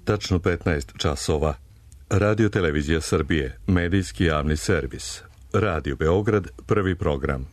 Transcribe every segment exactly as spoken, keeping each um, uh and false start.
Tačno petnaest časova. Radio Televizija Srbije, medijski javni servis. Radio Beograd, prvi program.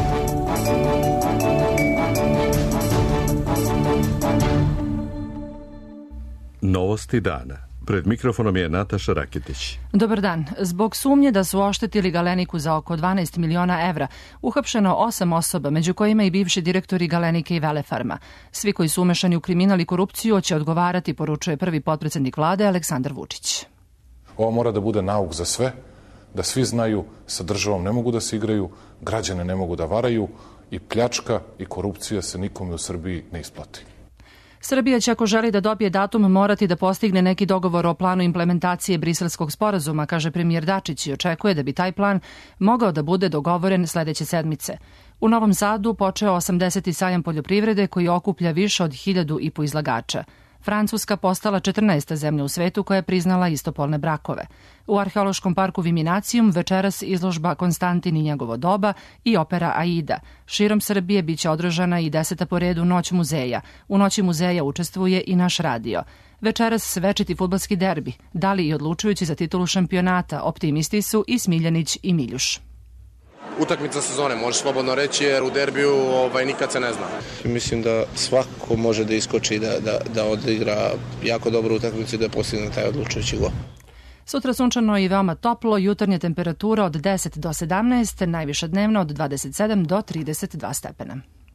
Novosti dana. Pred mikrofonom je Nataša Raketić. Dobar dan. Zbog sumnje da su oštetili Galeniku za oko dvanaest miliona evra, uhapšeno osam osoba, među kojima i bivši direktori Galenike i Velefarma. Svi koji su umešani u kriminal i korupciju će odgovarati, poručuje prvi potpredsednik vlade Aleksandar Vučić. Ovo mora da bude nauk za sve, da svi znaju sa državom ne mogu da se igraju, građane ne mogu da varaju i pljačka i korupcija se nikome u Srbiji ne isplati. Srbija će, ako želi da dobije datum, morati da postigne neki dogovor o planu implementacije Briselskog sporazuma, kaže premijer Dačić, i očekuje da bi taj plan mogao da bude dogovoren sledeće sedmice. U Novom Sadu počeo osamdeseti sajam poljoprivrede koji okuplja više od hiljadu i po izlagača. Francuska postala četrnaesta zemlja u svetu koja je priznala istopolne brakove. U Arheološkom parku Viminacijum večeras izložba Konstantin i njegovo doba i opera Aida. Širom Srbije biće održana i deseta po redu Noć muzeja. U Noći muzeja učestvuje i naš radio. Večeras večiti fudbalski derbi, dali i odlučujući za titulu šampionata, optimisti su i Smiljanić i Miljuš. Utakmica sezone, može slobodno reći, jer u derbiju ovaj, nikad se ne zna. Mislim da svako može da iskoči, da, da, da odigra jako dobru utakmicu i da postigne taj odlučujući gol. Sutra sunčano i veoma toplo, jutarnja temperatura od deset do sedamnaest, najviša dnevna od dvadeset sedam do trideset dva stepena.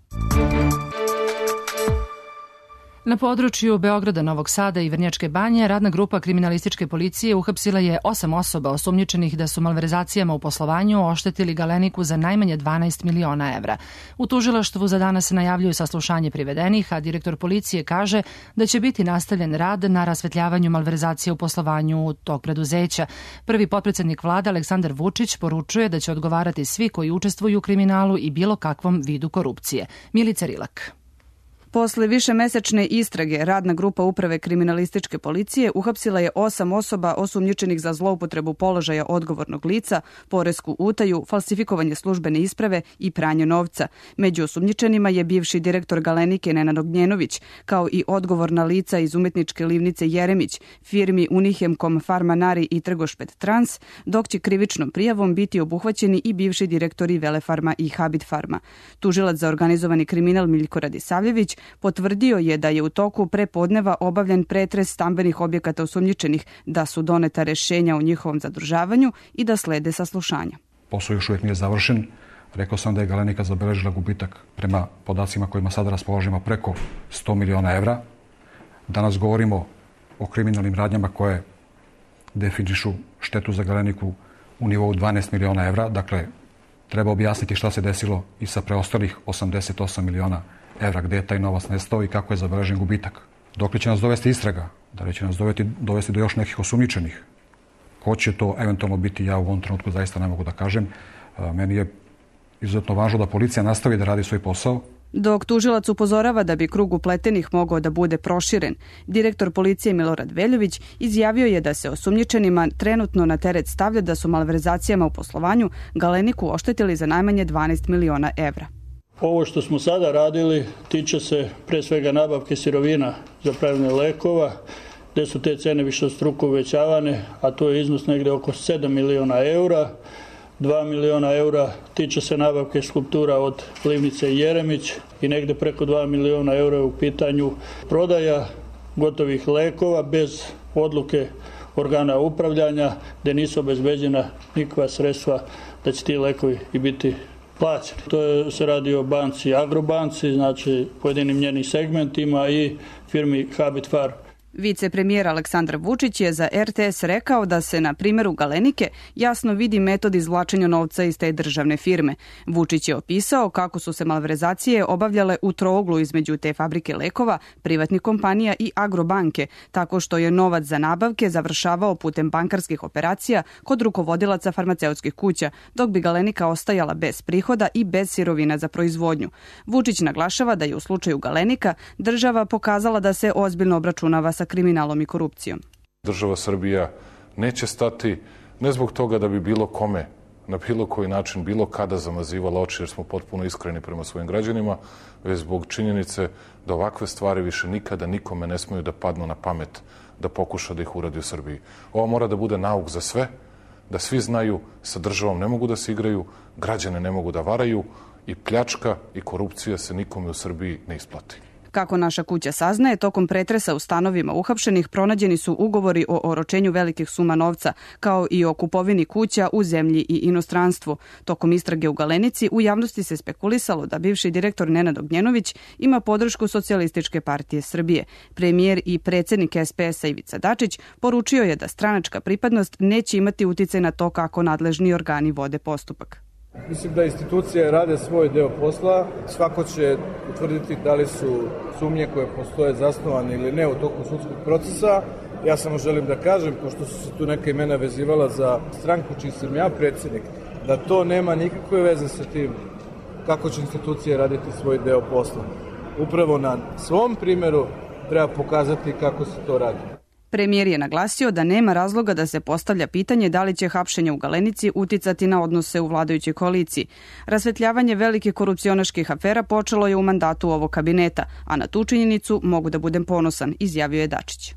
Na području Beograda, Novog Sada i Vrnjačke Banje radna grupa kriminalističke policije uhapsila je osam osoba osumnjičenih da su malverzacijama u poslovanju oštetili Galeniku za najmanje dvanaest miliona evra. U tužilaštvu za danas najavljuju saslušanje privedenih, a direktor policije kaže da će biti nastavljen rad na rasvetljavanju malverzacije u poslovanju tog preduzeća. Prvi potpredsednik vlade Aleksandar Vučić poručuje da će odgovarati svi koji učestvuju u kriminalu i bilo kakvom vidu korupcije. Milica Rilak. Posle višemesečne istrage, radna grupa Uprave kriminalističke policije uhapsila je osam osoba osumnjičenih za zloupotrebu položaja odgovornog lica, poresku utaju, falsifikovanje službene isprave i pranje novca. Među osumnjičenima je bivši direktor Galenike Nenad Ognjenović, kao i odgovorna lica iz umetničke livnice Jeremić, firmi Unihemkom Farmanari i Trgošpet Trans, dok će krivičnom prijavom biti obuhvaćeni i bivši direktori Velefarma i Habit Farma. Tužilac za organizovani kriminal Miljko Radisavljević potvrdio je da je u toku prepodneva obavljen pretres stambenih objekata osumnjičenih, da su doneta rešenja o njihovom zadržavanju i da slede saslušanja. Posao još uvijek nije završen. Rekao sam da je Galenika zabeležila gubitak prema podacima kojima sada raspoložimo preko sto miliona evra. Danas govorimo o kriminalnim radnjama koje definišu štetu za Galeniku u nivou dvanaest miliona evra. Dakle, treba objasniti šta se desilo i sa preostalih osamdeset osam miliona evra, gde je taj novac nestao i kako je zabeležen gubitak. Dokle će nas dovesti istraga? Da li će nas dovesti, dovesti do još nekih osumnjičenih? Ko će to eventualno biti, ja u ovom trenutku zaista ne mogu da kažem. Meni je izuzetno važno da policija nastavi da radi svoj posao. Dok tužilac upozorava da bi krug upletenih mogao da bude proširen, direktor policije Milorad Veljović izjavio je da se osumnjičenima trenutno na teret stavlja da su malverzacijama u poslovanju Galeniku oštetili za najmanje dvanaest miliona evra. Ovo što smo sada radili tiče se pre svega nabavke sirovina za pravljenje lekova, gde su te cene višestruko uvećavane, a to je iznos negde oko sedam miliona eura. dva miliona eura tiče se nabavke skulptura od livnice Jeremić i negde preko dva miliona eura je u pitanju prodaja gotovih lekova bez odluke organa upravljanja, gde nisu obezbeđena nikakva sredstva da će ti lekovi i biti plaćeni. To je, se radi o banci Agrobanci, znači pojedinim njenim segmentima i firmi Habit Farm. Vicepremijer Aleksandar Vučić je za er te es rekao da se na primjeru Galenike jasno vidi metod izvlačenja novca iz te državne firme. Vučić je opisao kako su se malverzacije obavljale u trouglu između te fabrike lekova, privatnih kompanija i Agrobanke, tako što je novac za nabavke završavao putem bankarskih operacija kod rukovodilaca farmaceutskih kuća, dok bi Galenika ostajala bez prihoda i bez sirovina za proizvodnju. Vučić naglašava da je u slučaju Galenika država pokazala da se ozbiljno obračunava sa kriminalom i korupcijom. Država Srbija neće stati ne zbog toga da bi bilo kome na bilo koji način, bilo kada zamazivala oči, jer smo potpuno iskreni prema svojim građanima, već zbog činjenice da ovakve stvari više nikada nikome ne smeju da padnu na pamet da pokuša da ih uradi u Srbiji. Ovo mora da bude nauk za sve, da svi znaju sa državom ne mogu da se igraju, građane ne mogu da varaju i pljačka i korupcija se nikome u Srbiji ne isplati. Kako naša kuća saznaje, tokom pretresa u stanovima uhapšenih pronađeni su ugovori o oročenju velikih suma novca, kao i o kupovini kuća u zemlji i inostranstvu. Tokom istrage u Galenici u javnosti se spekulisalo da bivši direktor Nenad Ognjenović ima podršku Socijalističke partije Srbije. Premijer i predsednik es pe es-a Ivica Dačić poručio je da stranačka pripadnost neće imati uticaj na to kako nadležni organi vode postupak. Mislim da institucije rade svoj deo posla. Svako će utvrditi da li su sumnje koje postoje zasnovane ili ne u toku sudskog procesa. Ja samo želim da kažem, pošto su se tu neka imena vezivala za stranku čiji sam ja predsjednik, da to nema nikakve veze sa tim kako će institucije raditi svoj deo posla. Upravo na svom primjeru treba pokazati kako se to radi. Premijer je naglasio da nema razloga da se postavlja pitanje da li će hapšenje u Galenici uticati na odnose u vladajućoj koaliciji. Rasvetljavanje velikih korupcionaških afera počelo je u mandatu ovog kabineta, a na tu činjenicu mogu da budem ponosan, izjavio je Dačić.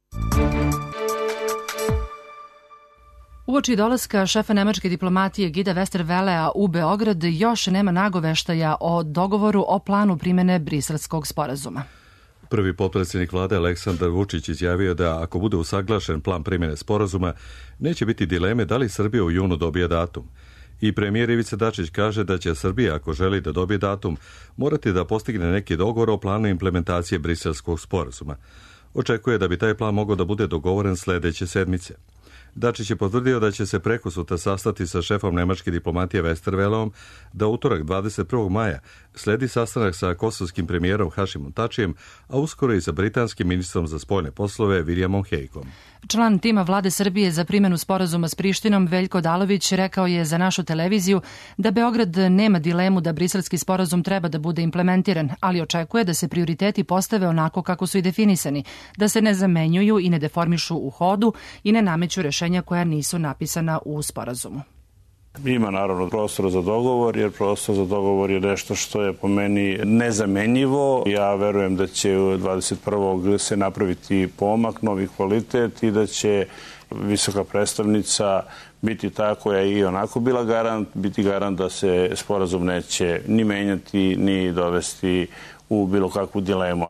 Uoči dolaska šefa nemačke diplomatije Guida Westerwellea u Beograd još nema nagoveštaja o dogovoru o planu primene Briselskog sporazuma. Prvi potpredsjednik vlade Aleksandar Vučić izjavio da ako bude usaglašen plan primjene sporazuma, neće biti dileme da li Srbija u junu dobije datum. I premijer Ivica Dačić kaže da će Srbija, ako želi da dobije datum, morati da postigne neki dogovor o planu implementacije Briselskog sporazuma. Očekuje da bi taj plan mogao da bude dogovoren sledeće sedmice. Dačić je potvrdio da će se prekosutra sastati sa šefom nemačke diplomatije Westerwelleom, da utorak dvadeset prvog maja sledi sastanak sa kosovskim premijerom Hašimom Tačijem, a uskoro i sa britanskim ministrom za spoljne poslove Williamom Hagueom. Član tima vlade Srbije za primjenu sporazuma s Prištinom Veljko Odalović rekao je za našu televiziju da Beograd nema dilemu da briselski sporazum treba da bude implementiran, ali očekuje da se prioriteti postave onako kako su i definisani, da se ne zamenjuju i ne deformišu u hodu i ne nameću rešenja koja nisu napisana u sporazumu. Ima naravno prostor za dogovor, jer prostor za dogovor je nešto što je po meni nezamenjivo. Ja verujem da će dvadeset prvog se napraviti pomak, novi kvalitet i da će visoka predstavnica biti ta koja je i onako bila garant, biti garant da se sporazum neće ni menjati, ni dovesti u bilo kakvu dilemu.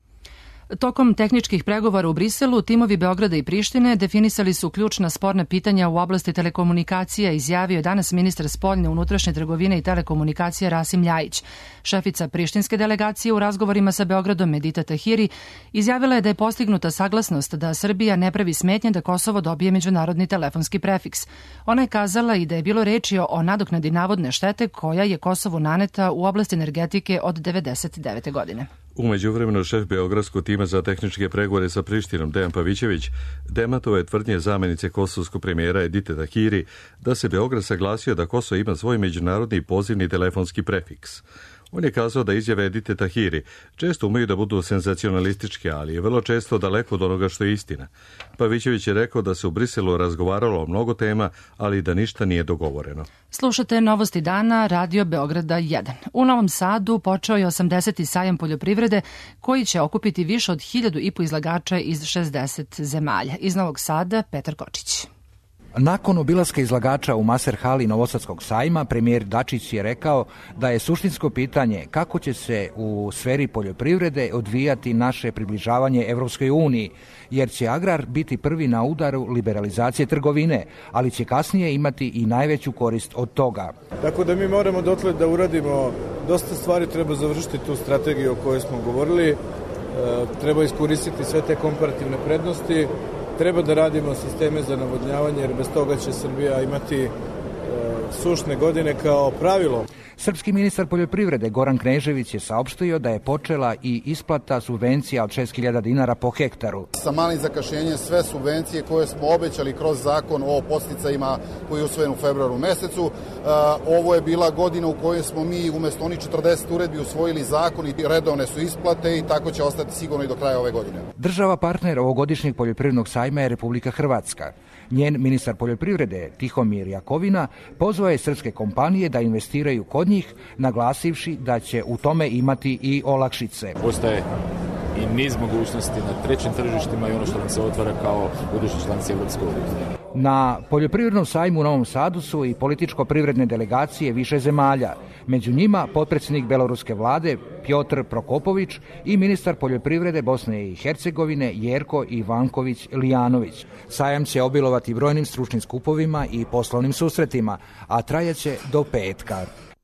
Tokom tehničkih pregovora u Briselu, timovi Beograda i Prištine definisali su ključna sporna pitanja u oblasti telekomunikacija, izjavio je danas ministar spoljne, unutrašnje trgovine i telekomunikacija Rasim Ljajić. Šefica prištinske delegacije u razgovorima sa Beogradom Medita Tahiri izjavila je da je postignuta saglasnost da Srbija ne pravi smetnje da Kosovo dobije međunarodni telefonski prefiks. Ona je kazala i da je bilo reči o nadoknadi navodne štete koja je Kosovu naneta u oblasti energetike od devedeset devete godine. U međuvremenu šef beogradskog tima za tehničke pregovore sa Prištinom Dejan Pavićević demantovao je tvrdnje zamenice kosovskog premijera Edite Tahiri da se Beograd saglasio da Kosovo ima svoj međunarodni pozivni telefonski prefiks. On je kazao da izjave Edite Tahiri često umeju da budu senzacionalističke, ali je vrlo često daleko od onoga što je istina. Pavićević je rekao da se u Briselu razgovaralo o mnogo tema, ali da ništa nije dogovoreno. Slušate Novosti dana, Radio Beograda jedan. U Novom Sadu počeo je osamdeseti sajam poljoprivrede koji će okupiti više od hiljadu i po izlagača iz šezdeset zemalja. Iz Novog Sada, Petar Kočić. Nakon obilaska izlagača u Maser hali Novosadskog sajma, premijer Dačić je rekao da je suštinsko pitanje kako će se u sferi poljoprivrede odvijati naše približavanje Evropskoj uniji, jer će agrar biti prvi na udaru liberalizacije trgovine, ali će kasnije imati i najveću korist od toga. Tako da mi moramo dotle da uradimo dosta stvari, treba završiti tu strategiju o kojoj smo govorili, treba iskoristiti sve te komparativne prednosti. Treba da radimo sisteme za navodnjavanje, jer bez toga će Srbija imati e, sušne godine kao pravilo. Srpski ministar poljoprivrede Goran Knežević je saopštio da je počela i isplata subvencija od šest hiljada dinara po hektaru. Sa malim zakašnjenjem sve subvencije koje smo obećali kroz zakon o podsticajima koji je usvojen u februaru mesecu. E, ovo je bila godina u kojoj smo mi umesto onih četrdeset uredbi usvojili zakon i redovne su isplate i tako će ostati sigurno i do kraja ove godine. Država partner ovogodišnjeg poljoprivrednog sajma je Republika Hrvatska. Njen ministar poljoprivrede Tihomir Jakovina pozvao je srpske kompanije da investiraju kod njih, naglasivši da će u tome imati i olakšice. Postaje i niz mogućnosti na trećim tržištima i ono što nam se otvara kao budući članici Evropske unije. Na poljoprivrednom sajmu u Novom Sadu su i političko-privredne delegacije više zemalja. Među njima potpredsjednik beloruske vlade Pjotr Prokopović i ministar poljoprivrede Bosne i Hercegovine Jerko Ivanković-Lijanović. Sajam će obilovati brojnim stručnim skupovima i poslovnim susretima, a trajaće do petka.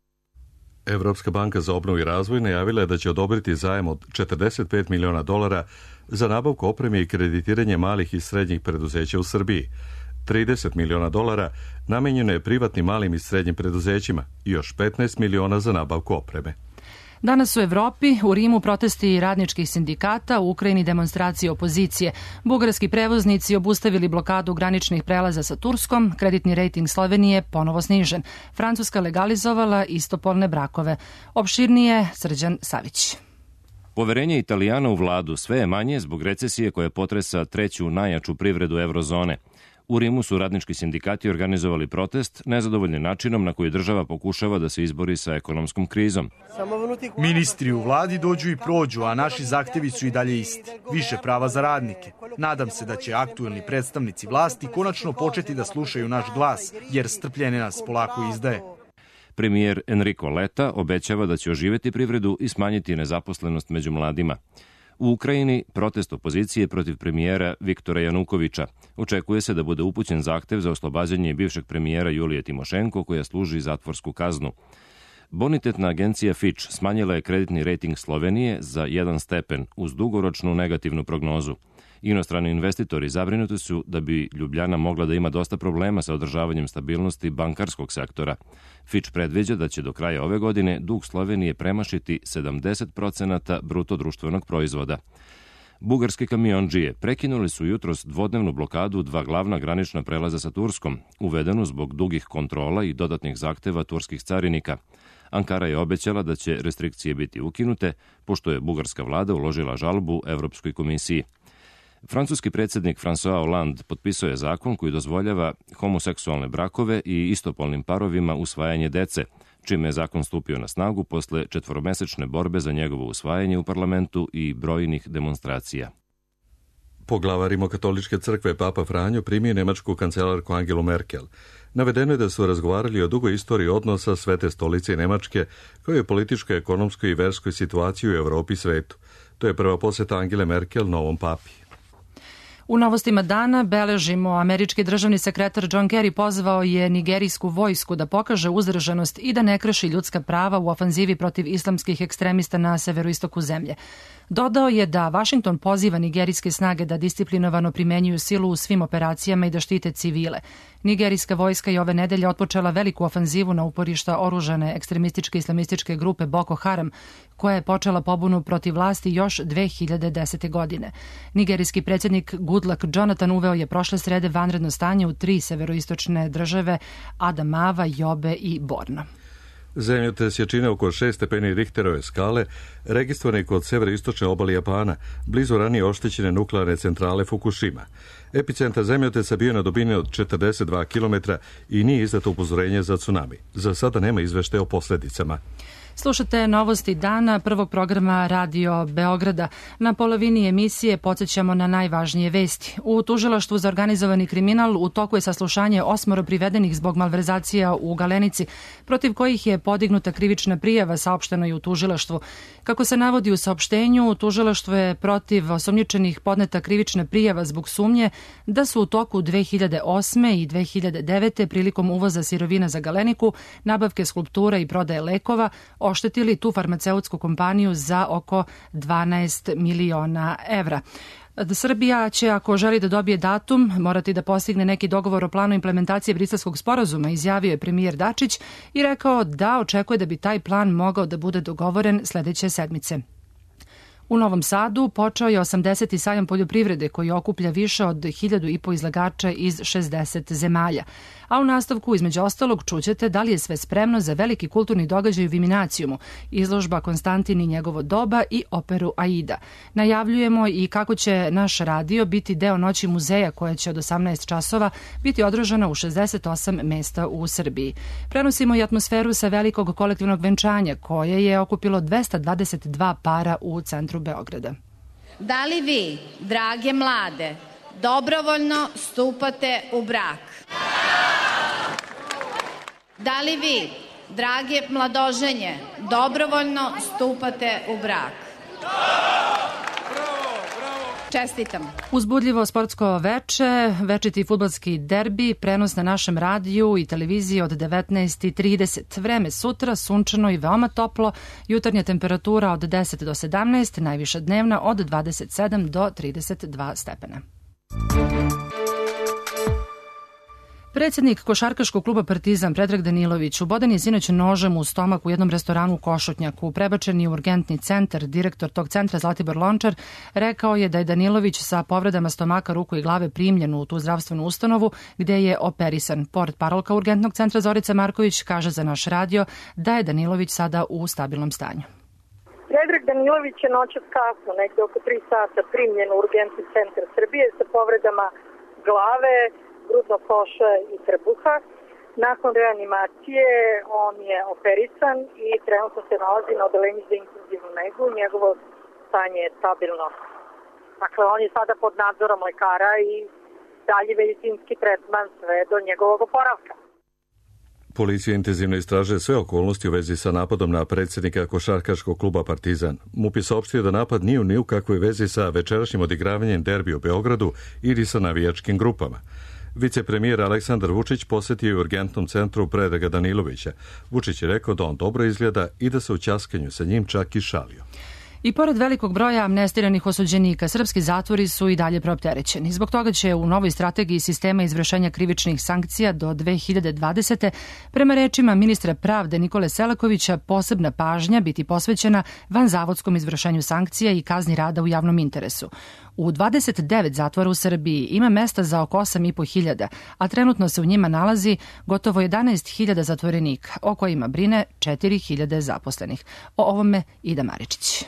Evropska banka za obnovu i razvoj najavila je da će odobriti zajam od četrdeset pet miliona dolara za nabavku opreme i kreditiranje malih i srednjih preduzeća u Srbiji. trideset miliona dolara namenjeno je privatnim malim i srednjim preduzećima i još petnaest miliona za nabavku opreme. Danas u Evropi, u Rimu protesti radničkih sindikata, u Ukrajini demonstracije opozicije. Bugarski prevoznici obustavili blokadu graničnih prelaza sa Turskom, kreditni rejting Slovenije ponovo snižen. Francuska legalizovala istopolne brakove. Opširnije Srđan Savić. Poverenje Italijana u vladu sve je manje zbog recesije koja potresa treću najjaču privredu eurozone. U Rimu su radnički sindikati organizovali protest, nezadovoljni načinom na koji država pokušava da se izbori sa ekonomskom krizom. Ministri u vladi dođu i prođu, a naši zahtevi su i dalje isti. Više prava za radnike. Nadam se da će aktuelni predstavnici vlasti konačno početi da slušaju naš glas, jer strpljenje nas polako izdaje. Premijer Enrico Letta obećava da će oživeti privredu i smanjiti nezaposlenost među mladima. U Ukrajini protest opozicije protiv premijera Viktora Janukovića. Očekuje se da bude upućen zahtev za oslobađanje bivšeg premijera Julije Timošenko, koja služi zatvorsku kaznu. Bonitetna agencija Fitch smanjila je kreditni rejting Slovenije za jedan stepen uz dugoročnu negativnu prognozu. Inostrani investitori zabrinuti su da bi Ljubljana mogla da ima dosta problema sa održavanjem stabilnosti bankarskog sektora. Fitch predviđa da će do kraja ove godine dug Slovenije premašiti sedamdeset procenata bruto društvenog proizvoda. Bugarske kamiondžije prekinuli su jutros dvodnevnu blokadu dva glavna granična prelaza sa Turskom, uvedenu zbog dugih kontrola i dodatnih zahteva turskih carinika. Ankara je obećala da će restrikcije biti ukinute, pošto je bugarska vlada uložila žalbu Evropskoj komisiji. Francuski predsjednik François Hollande potpisao je zakon koji dozvoljava homoseksualne brakove i istopolnim parovima usvajanje dece, čime je zakon stupio na snagu posle četvoromesečne borbe za njegovo usvajanje u parlamentu i brojnih demonstracija. Poglavar Rimokatoličke crkve Papa Franjo primio nemačku kancelarku Angelu Merkel. Navedeno je da su razgovarali o dugoj istoriji odnosa Svete stolice i Nemačke, kao i političkoj, ekonomskoj i verskoj situaciji u Evropi i svetu. To je prva posjeta Angele Merkel novom papi. U novostima dana beležimo američki državni sekretar John Kerry pozvao je nigerijsku vojsku da pokaže uzdržanost i da ne krši ljudska prava u ofanzivi protiv islamskih ekstremista na severoistoku zemlje. Dodao je da Vašington poziva nigerijske snage da disciplinovano primenjuju silu u svim operacijama i da štite civile. Nigerijska vojska je ove nedelje otpočela veliku ofanzivu na uporišta oružane ekstremističke islamističke grupe Boko Haram, koja je počela pobunu protiv vlasti još dve hiljade desete. godine. Nigerijski predsjednik Goodluck Jonathan uveo je prošle srede vanredno stanje u tri severoistočne države Adamawa, Yobe i Borno. Zemljotres jačine oko šest stepeni Richterove skale registrovan je kod severoistočne obale Japana, blizu ranije oštećene nuklearne centrale Fukushima. Epicentar zemljotresa bio na dubini od četrdeset dva kilometra i nije izdato upozorenje za tsunami. Za sada nema izveštaja o posljedicama. Slušate novosti dana prvog programa Radio Beograda. Na polovini emisije podsjećamo na najvažnije vesti. U tužilaštvu za organizovani kriminal u toku je saslušanje osmoro privedenih zbog malverzacija u Galenici, protiv kojih je podignuta krivična prijava, saopšteno je u tužilaštvu. Kako se navodi u saopštenju, tužilaštvo je protiv osumnjičenih podneta krivična prijava zbog sumnje da su u toku dve hiljade osme i dve hiljade devete prilikom uvoza sirovina za Galeniku, nabavke skulptura i prodaje lekova oštetili tu farmaceutsku kompaniju za oko dvanaest miliona evra. Srbija će, ako želi da dobije datum, morati da postigne neki dogovor o planu implementacije Briselskog sporazuma, izjavio je premijer Dačić i rekao da očekuje da bi taj plan mogao da bude dogovoren sledeće sedmice. U Novom Sadu počeo je osamdeseti sajam poljoprivrede koji okuplja više od hiljadu i po izlagača iz šezdeset zemalja. A u nastavku, između ostalog, čućete da li je sve spremno za veliki kulturni događaj u Viminacijumu, izložba Konstantin i njegovo doba i operu Aida. Najavljujemo i kako će naš radio biti deo noći muzeja koja će od osamnaest časova biti održana u šezdeset osam mesta u Srbiji. Prenosimo i atmosferu sa velikog kolektivnog venčanja koje je okupilo dvesta dvadeset dva para u centru Beograda. Da li vi, drage mlade, dobrovoljno stupate u brak? Da li vi, drage mladoženje, dobrovoljno stupate u brak? Čestitam. Uzbudljivo sportsko veče, večiti fudbalski derbi, prenos na našem radiju i televiziji od devetnaest i trideset. Vreme sutra, sunčano i veoma toplo, jutarnja temperatura od deset do sedamnaest, najviša dnevna od dvadeset sedam do trideset dva stepena. Predsjednik košarkaškog kluba Partizan Predrag Danilović uboden je sinoć nožem u stomak u jednom restoranu u Košutnjaku. Prebačen je u urgentni centar. Direktor tog centra Zlatibor Lončar rekao je da je Danilović sa povredama stomaka, ruku i glave primljen u tu zdravstvenu ustanovu gde je operisan. Portparolka urgentnog centra Zorica Marković kaže za naš radio da je Danilović sada u stabilnom stanju. Predrag Danilović je noćas kasno, negde oko tri sata, primljen u urgentni centar Srbije sa povredama glave, grudnog koša i trbuha. Nakon reanimacije on je operisan i trenutno se nalazi na odelenju za intenzivnu negu. Njegovo stanje je stabilno. Dakle, on je sada pod nadzorom lekara i dalje medicinski tretman sve do njegovog oporavka. Policija intenzivno istražuje sve okolnosti u vezi sa napadom na predsjednika košarkaškog kluba Partizan. MUP je saopštio da napad nije ni u kakvoj vezi sa večerašnjim odigravanjem derbi u Beogradu ili sa navijačkim grupama. Vicepremijer Aleksandar Vučić posjetio je u urgentnom centru Predraga Danilovića. Vučić je rekao da on dobro izgleda i da se u ćaskanju sa njim čak i šalio. I pored velikog broja amnestiranih osuđenika, srpski zatvori su i dalje preopterećeni. Zbog toga će u novoj strategiji sistema izvršenja krivičnih sankcija do dve hiljade dvadesete. prema rečima ministra pravde Nikole Selakovića posebna pažnja biti posvećena vanzavodskom izvršenju sankcija i kazni rada u javnom interesu. U dvadeset devet zatvora u Srbiji ima mesta za oko osam i po hiljada, a trenutno se u njima nalazi gotovo jedanaest hiljada zatvorenika, o kojima brine četiri hiljade zaposlenih. O ovome Ida Maričić.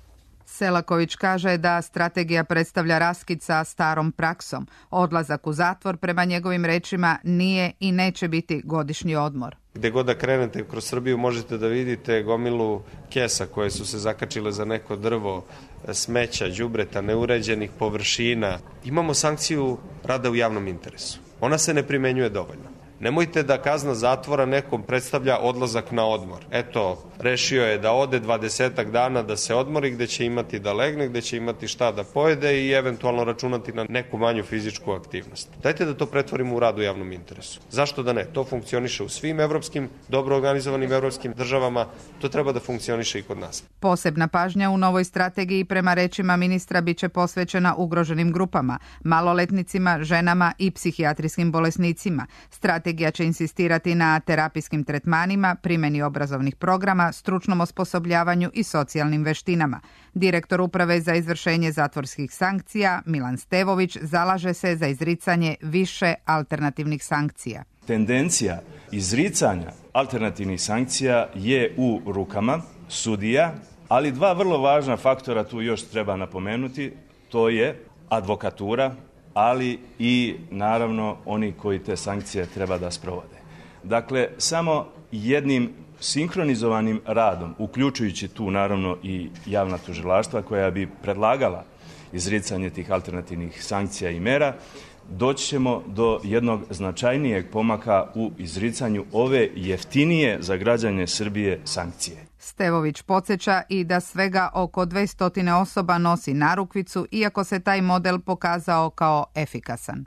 Selaković kaže da strategija predstavlja raskid sa starom praksom. Odlazak u zatvor, prema njegovim rečima, nije i neće biti godišnji odmor. Gde god da krenete kroz Srbiju možete da vidite gomilu kesa koje su se zakačile za neko drvo, smeća, đubreta, neuređenih površina. Imamo sankciju rada u javnom interesu. Ona se ne primenjuje dovoljno. Nemojte da kazna zatvora nekom predstavlja odlazak na odmor. Eto, rešio je da ode dvadesetak dana da se odmori, gde će imati da legne, gde će imati šta da pojede i eventualno računati na neku manju fizičku aktivnost. Dajte da to pretvorimo u rad u javnom interesu. Zašto da ne? To funkcioniše u svim evropskim, dobro organizovanim evropskim državama, to treba da funkcioniše i kod nas. Posebna pažnja u novoj strategiji, prema rečima ministra, biće posvećena ugroženim grupama, maloletnicima, ženama i psihijatrijskim bolesnicima. Strategija Strategija će insistirati na terapijskim tretmanima, primjeni obrazovnih programa, stručnom osposobljavanju i socijalnim veštinama. Direktor Uprave za izvršenje zatvorskih sankcija, Milan Stevović, zalaže se za izricanje više alternativnih sankcija. Tendencija izricanja alternativnih sankcija je u rukama sudija, ali dva vrlo važna faktora tu još treba napomenuti, to je advokatura, ali i naravno oni koji te sankcije treba da sprovode. Dakle, samo jednim sinhronizovanim radom, uključujući tu naravno i javna tužilaštva koja bi predlagala izricanje tih alternativnih sankcija i mera, doći ćemo do jednog značajnijeg pomaka u izricanju ove jeftinije za građane Srbije sankcije. Stevović podsjeća i da svega oko dvesta osoba nosi narukvicu, iako se taj model pokazao kao efikasan.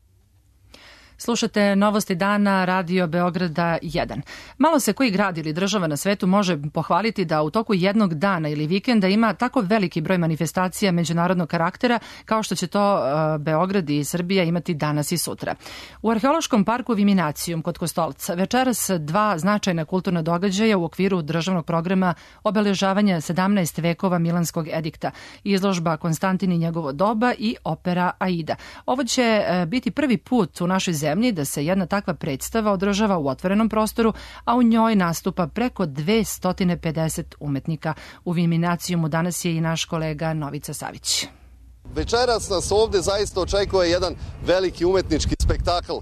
Slušate Novosti dana, Radio Beograda jedan. Malo se koji grad ili država na svetu može pohvaliti da u toku jednog dana ili vikenda ima tako veliki broj manifestacija međunarodnog karaktera kao što će to uh, Beograd i Srbija imati danas i sutra. U Arheološkom parku Viminacijum kod Kostolca večeras dva značajna kulturna događaja u okviru državnog programa obeležavanja sedamnaest vekova Milanskog edikta, izložba Konstantin i njegovo doba i opera Aida. Ovo će uh, biti prvi put u našoj zemlji da se jedna takva predstava održava u otvorenom prostoru, a u njoj nastupa preko dvesta pedeset umetnika. U Viminacijumu danas je i naš kolega Novica Savić. Večeras nas ovde zaista očekuje jedan veliki umetnički spektakl.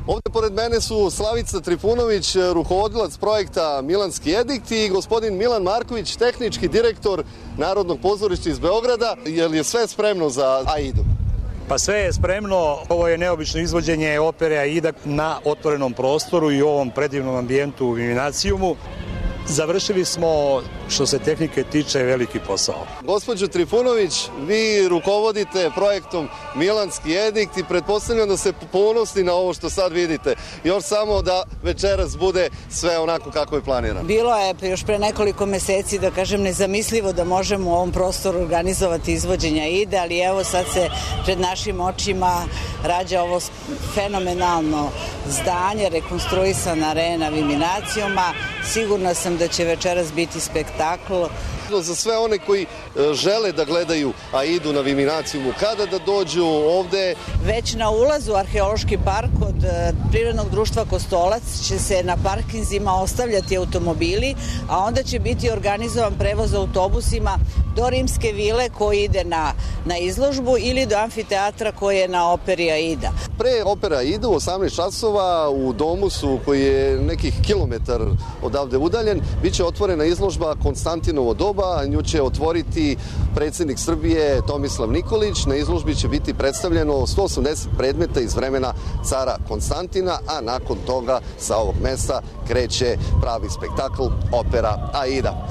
Ovde pored mene su Slavica Trifunović, rukovodilac projekta Milanski edikt i gospodin Milan Marković, tehnički direktor Narodnog pozorišta iz Beograda. Je li je sve spremno za Aidu? Pa sve je spremno. Ovo je neobično izvođenje opere Aida na otvorenom prostoru i u ovom predivnom ambijentu u Viminacijumu. Završili smo, što se tehnike tiče, veliki posao. Gospođo Trifunović, vi rukovodite projektom Milanski edikt i pretpostavljam da se ponosni na ovo što sad vidite. Još samo da večeras bude sve onako kako je planirano. Bilo je još pre nekoliko meseci, da kažem, nezamislivo da možemo u ovom prostoru organizovati izvođenja Aide, ali evo sad se pred našim očima rađa ovo fenomenalno zdanje, rekonstruisana arena Viminacijuma. Sigurna sam da će večeras biti spektakl. Za sve one koji žele da gledaju Aidu na Viminacijumu, kada da dođu ovde? Već na ulazu u Arheološki park od Privrednog društva Kostolac će se na parkinzima ostavljati automobili, a onda će biti organizovan prevoz autobusima do Rimske vile koji ide na, na izložbu ili do amfiteatra koji je na operi Aida. Pre opera Aida u osamnaest časova u Domusu, koji je nekih kilometar odavde udaljen, biće otvorena izložba Konstantinovo doba. Nju će otvoriti predsjednik Srbije Tomislav Nikolić. Na izložbi će biti predstavljeno sto osamdeset predmeta iz vremena cara Konstantina, a nakon toga sa ovog mesta kreće pravi spektakl opera Aida.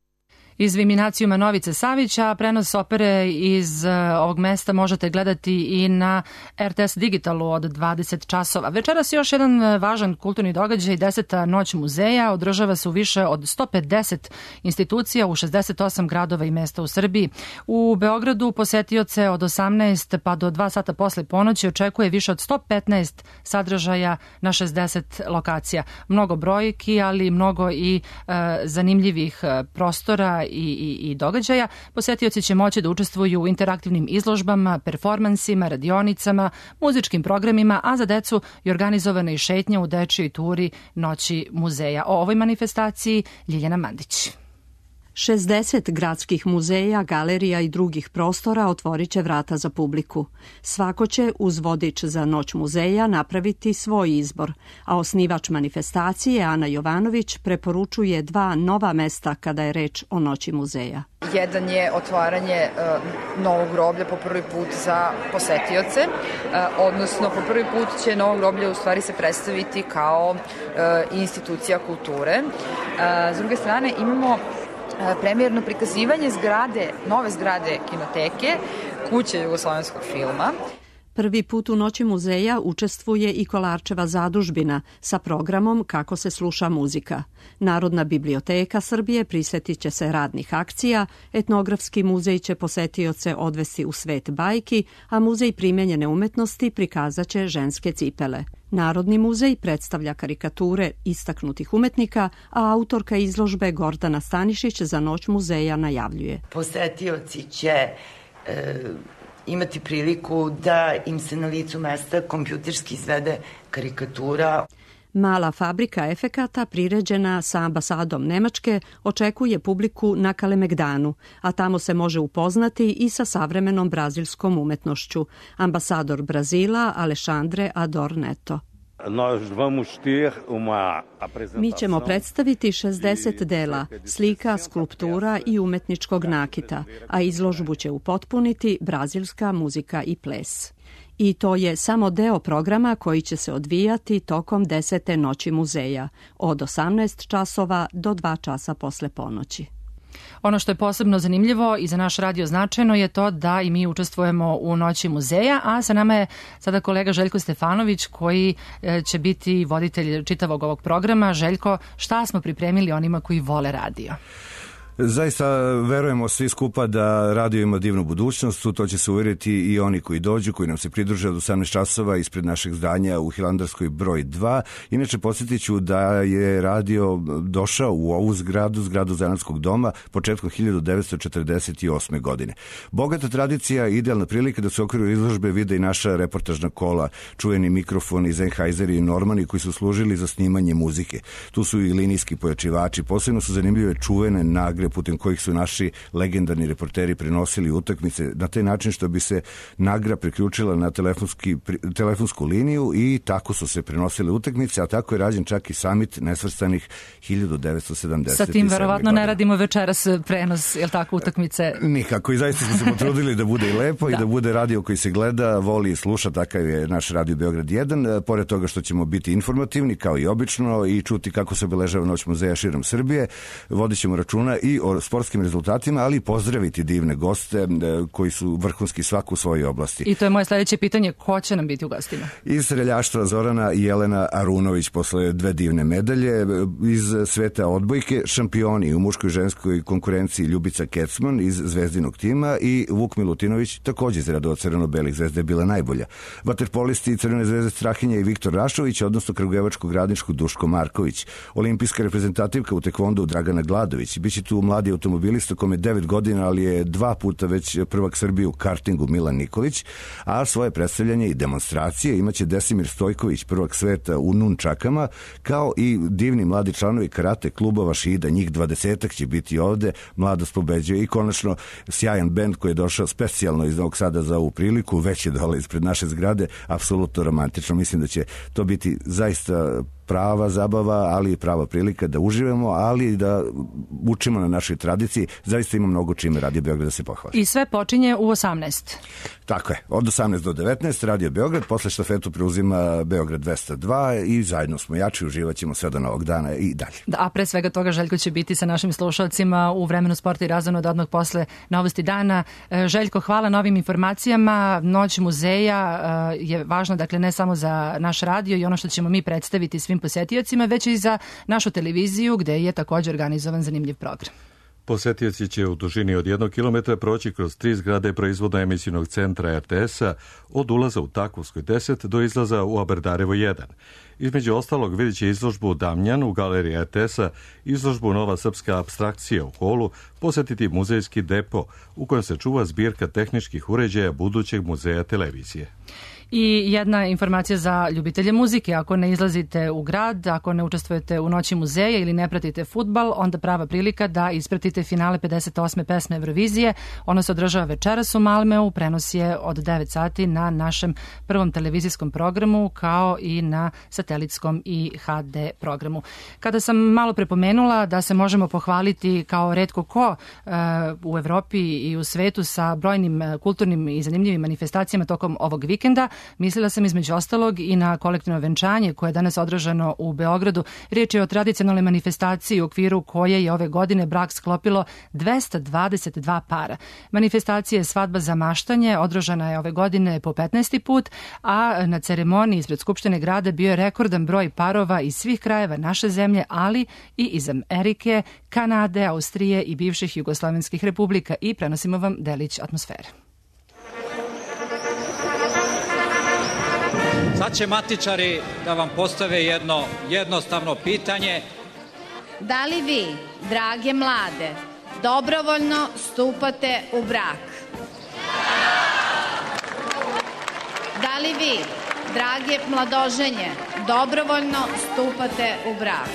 Iz Viminacijuma Novice Savića, prenos opere iz ovog mesta možete gledati i na er te es Digitalu od dvadeset časova. Večeras još jedan važan kulturni događaj, deseta noć muzeja, održava se u više od sto pedeset institucija u šezdeset osam gradova i mesta u Srbiji. U Beogradu posetioce od osamnaest pa do dva sata posle ponoći očekuje više od sto petnaest sadržaja na šezdeset lokacija. Mnogo brojki, ali mnogo i e, zanimljivih prostora I, i, i događaja. Posetioci će moći da učestvuju u interaktivnim izložbama, performansima, radionicama, muzičkim programima, a za decu je organizovana i šetnja u dečijoj turi Noći muzeja. O ovoj manifestaciji Ljiljana Mandić. šezdeset gradskih muzeja, galerija i drugih prostora otvorit će vrata za publiku. Svako će uz vodič za Noć muzeja napraviti svoj izbor, a osnivač manifestacije Ana Jovanović preporučuje dva nova mesta kada je reč o Noći muzeja. Jedan je otvaranje uh, novog groblja po prvi put za posetioce, uh, odnosno po prvi put će novo groblje u stvari se predstaviti kao uh, institucija kulture. Uh, s druge strane imamo premijerno prikazivanje zgrade, nove zgrade kinoteke, kuće jugoslovenskog filma. Prvi put u Noći muzeja učestvuje i Kolarčeva zadužbina sa programom Kako se sluša muzika. Narodna biblioteka Srbije prisjetit će se radnih akcija, etnografski muzej će posetioce odvesti u svet bajki, a muzej primenjene umetnosti prikazat će ženske cipele. Narodni muzej predstavlja karikature istaknutih umetnika, a autorka izložbe Gordana Stanišić za Noć muzeja najavljuje. Posetioci će e, imati priliku da im se na licu mesta kompjuterski izvede karikatura. Mala fabrika efekata priređena sa ambasadom Nemačke očekuje publiku na Kalemegdanu, a tamo se može upoznati i sa savremenom brazilskom umetnošću. Ambasador Brazila Alexandre Adorneto. Mi ćemo predstaviti šezdeset dela, slika, skulptura i umetničkog nakita, a izložbu će upotpuniti brazilska muzika i ples. I to je samo deo programa koji će se odvijati tokom desete Noći muzeja, od osamnaest časova do dva časa posle ponoći. Ono što je posebno zanimljivo i za naš radio značajno je to da i mi učestvujemo u Noći muzeja, a sa nama je sada kolega Željko Stefanović koji će biti voditelj čitavog ovog programa. Željko, šta smo pripremili onima koji vole radio? Zaista verujemo svi skupa da radio ima divnu budućnost, u to će se uvjeriti i oni koji dođu, koji nam se pridruže od osamnaest časova ispred našeg zdanja u Hilandarskoj broj dva. Inače, podsjetit ću da je radio došao u ovu zgradu, zgradu Zanatskog doma, početkom hiljadu devetsto četrdeset osme. godine. Bogata tradicija i idealna prilika da se u okviru izložbe vide i naša reportažna kola, čuveni mikrofoni, Sennheiser i Normani koji su služili za snimanje muzike. Tu su i linijski pojačivači, posebno su zanimljive čuvene nagrade uređaja putem kojih su naši legendarni reporteri prenosili utakmice na taj način što bi se nagra priključila na telefonski, telefonsku liniju i tako su se prenosile utakmice, a tako je rađen čak i samit nesvrstanih hiljadu devetsto sedamdeset sedme. Sa tim verovatno ne radimo večeras prenos, jel tako, utakmice? Nikako, i zaista smo se potrudili da bude i lepo da. I da bude radio koji se gleda, voli i sluša, takav je naš Radio Beograd jedan, pored toga što ćemo biti informativni kao i obično i čuti kako se obeležava Noć muzeja širom Srbije, vodit ćemo računa i o sportskim rezultatima, ali i pozdraviti divne goste koji su vrhunski svako u svojoj oblasti. I to je moje sledeće pitanje, ko će nam biti u gostima? Iz streljaštva Zorana i Jelena Arunović posle dve divne medalje, iz sveta odbojke šampioni u muškoj i ženskoj konkurenciji Ljubica Kecman iz Zvezdinog tima i Vuk Milutinović takođe iz redova crveno-belih, Zvezda je bila najbolja. Vaterpolisti Crvene zvezde Strahinja i Viktor Rašović, odnosno kragujevačkog radničkog Duško Marković. Olimpijska reprezentativka u tekvondu Dragana Gladović. Biće tu mladi automobilista kome devet godina, ali je dva puta već prvak Srbije u kartingu Milan Nikolić, a svoje predstavljanje i demonstracije imaće Desimir Stojković, prvak sveta u nunčakama, kao i divni mladi članovi karate klubova Šida, njih dvadesetak će biti ovde, mladost pobeđuje i konačno sjajan bend koji je došao specijalno iz Novog Sada za ovu priliku, već je dole ispred naše zgrade, apsolutno romantično. Mislim da će to biti zaista prava zabava, ali i prava prilika da uživamo, ali i da učimo na našoj tradiciji. Zaista ima mnogo čime Radio Beograd da se pohvali. I sve počinje u osamnaest. Tako je, od osamnaest do devetnaest Radio Beograd, posle štafetu preuzima Beograd dvesta dva i zajedno smo jači, uživat ćemo sve do novog dana i dalje. Da, a pre svega toga Željko će biti sa našim slušalcima u vremenu sporta i razvoja odmah posle novosti dana. Željko, hvala na ovim informacijama. Noć muzeja je važna, dakle, ne samo za naš radio i ono što ćemo mi predstaviti svim posetiocima, već i za našu televiziju gde je također organizovan zanimljiv program. Posetioci će u dužini od jednog kilometra proći kroz tri zgrade proizvodno-emisijnog centra er te es-a od ulaza u Takovskoj deset do izlaza u Aberdarevo jedan. Između ostalog vidjet će izložbu Damjan u galeriji er te es-a, izložbu Nova srpska apstrakcija u holu, posetiti muzejski depo u kojem se čuva zbirka tehničkih uređaja budućeg muzeja televizije. I jedna informacija za ljubitelje muzike. Ako ne izlazite u grad, ako ne učestvujete u Noći muzeja ili ne pratite fudbal, onda prava prilika da ispratite finale pedeset osme pesme Eurovizije. Ono se održava večeras u Malmeu, prenos je od devet sati na našem prvom televizijskom programu kao i na satelitskom i ha de programu. Kada sam malo prepomenula da se možemo pohvaliti kao retko ko uh, u Evropi i u svetu sa brojnim kulturnim i zanimljivim manifestacijama tokom ovog vikenda, mislila sam između ostalog i na kolektivno venčanje koje je danas održano u Beogradu. Riječ je o tradicionalnoj manifestaciji u okviru koje je ove godine brak sklopilo dvesta dvadeset dva para. Manifestacija Svadba za maštanje održana je ove godine po petnaesti put, a na ceremoniji ispred Skupštine grada bio je rekordan broj parova iz svih krajeva naše zemlje, ali i iz Amerike, Kanade, Austrije i bivših jugoslovenskih republika i prenosimo vam delić atmosfere. Sad će matičari da vam postave jedno jednostavno pitanje. Da li vi, drage mlade, dobrovoljno stupate u brak? Da li vi, drage mladoženje, dobrovoljno stupate u brak?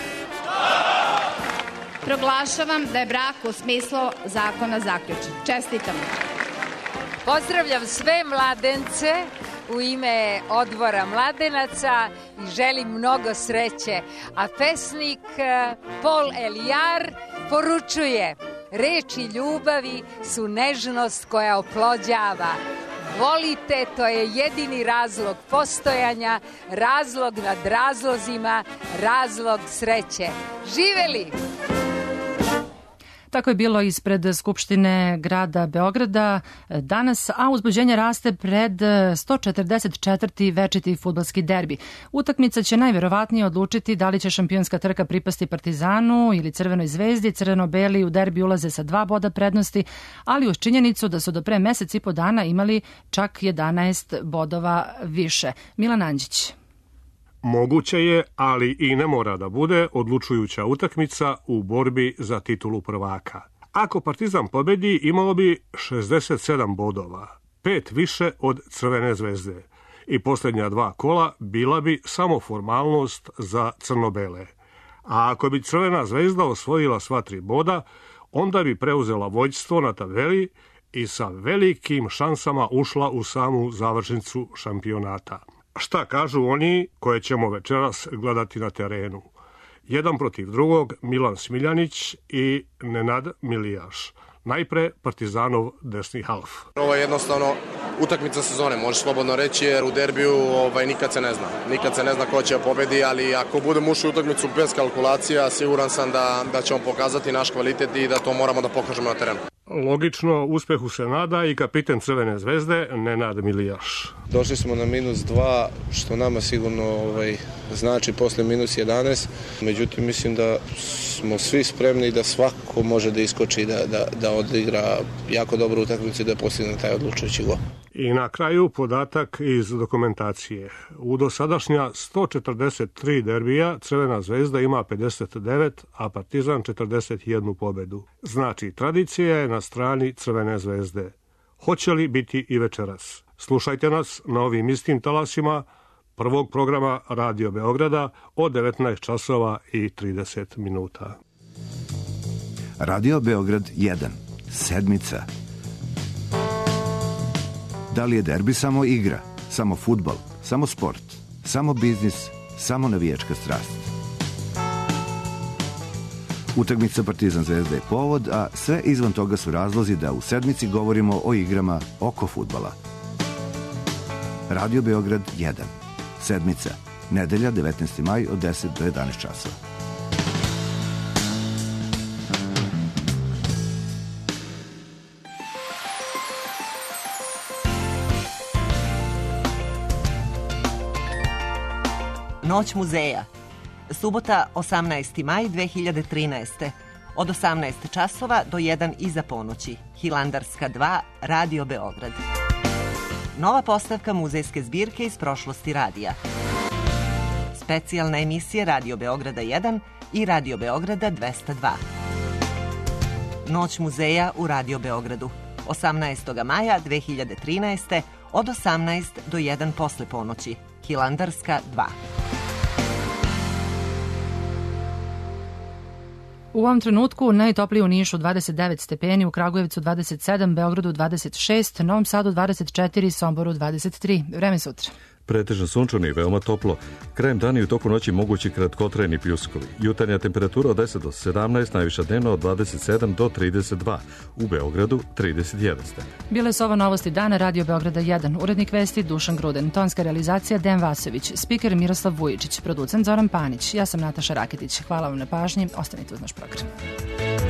Proglašavam da je brak u smislu zakona zaključen. Čestitam. Pozdravljam sve mladence u ime odbora mladenaca i želim mnogo sreće. A pesnik Paul Elijar poručuje: reči ljubavi su nežnost koja oplođava. Volite, to je jedini razlog postojanja, razlog nad razlozima, razlog sreće. Živeli! Tako je bilo ispred Skupštine grada Beograda danas, a uzbuđenje raste pred sto četrdeset četvrti večiti fudbalski derbi. Utakmica će najverovatnije odlučiti da li će šampionska trka pripasti Partizanu ili Crvenoj zvezdi. Crveno-beli u derbi ulaze sa dva boda prednosti, ali uz činjenicu da su do pre mesec i po dana imali čak jedanaest bodova više. Milan Anđić. Moguće je, ali i ne mora da bude, odlučujuća utakmica u borbi za titulu prvaka. Ako Partizan pobedi, imao bi šezdeset sedam bodova, pet više od Crvene zvezde. I posljednja dva kola bila bi samo formalnost za crno-bele. A ako bi Crvena zvezda osvojila sva tri boda, onda bi preuzela vođstvo na tabeli i sa velikim šansama ušla u samu završnicu šampionata. Šta kažu oni koje ćemo večeras gledati na terenu? Jedan protiv drugog Milan Smiljanić i Nenad Milijaš. Najpre Partizanov desni half. Ovo je jednostavno utakmica sezone, može slobodno reći, jer u derbiju ovaj, nikad se ne zna. Nikad se ne zna ko će pobedi, ali ako budemo ušli u utakmicu bez kalkulacija, siguran sam da, da ćemo pokazati naš kvalitet i da to moramo da pokažemo na terenu. Logično, uspehu se nada i kapiten Crvene zvezde Nenad Milijaš. Došli smo na minus dva, što nama sigurno ovaj, znači posle minus jedanaest. Međutim, mislim da smo svi spremni i da svako može da iskoči, da, da, da odigra jako dobru utakmicu i da postigne taj odlučujući gol. I na kraju podatak iz dokumentacije. U dosadašnja sto četrdeset tri derbija Crvena zvezda ima pedeset devet, a Partizan četrdeset jednu pobedu. Znači, tradicija je na strani Crvene zvezde. Hoće li biti i večeras? Slušajte nas na ovim istim talasima prvog programa Radio Beograda od devetnaest časova i trideset minuta. Radio Beograd jedan. Sedmica. Da li je derbi samo igra, samo fudbal, samo sport, samo biznis, samo navijačka strast? Utakmica Partizan Zvezda je povod, a sve izvan toga su razlozi da u sedmici govorimo o igrama oko fudbala. Radio Beograd jedan. Sedmica. Nedelja, devetnaesti maj od deset do jedanaest časova. Noć muzeja. Subota, osamnaesti maj dve hiljade trinaeste. Od osamnaest časova do jedan iza ponoći. Hilandarska dva, Radio Beograd. Nova postavka muzejske zbirke iz prošlosti radija. Specijalne emisije Radio Beograda jedan i Radio Beograda dvesta dva. Noć muzeja u Radio Beogradu. osamnaestog maja dve hiljade trinaeste. od osamnaest do jedan posle ponoći. Hilandarska dva. U ovom trenutku najtoplije u Nišu dvadeset devet stepeni, u Kragujevcu dvadeset sedam, Beogradu dvadeset šest, Novom Sadu dvadeset četiri, Somboru dvadeset tri. Vreme sutra. Pretežno sunčano i veoma toplo. Krajem dana i u toku noći mogući kratkotrajni pljuskovi. Jutarnja temperatura od deset do sedamnaest, najviša dnevna od dvadeset sedam do trideset dva. U Beogradu trideset jedan stepen. Bile su ovo novosti dana Radio Beograda jedan. Urednik vesti Dušan Gruden. Tonska realizacija Dejan Vasović. Spiker Miroslav Vujičić. Producent Zoran Panić. Ja sam Nataša Raketić. Hvala vam na pažnji. Ostanite uz naš program.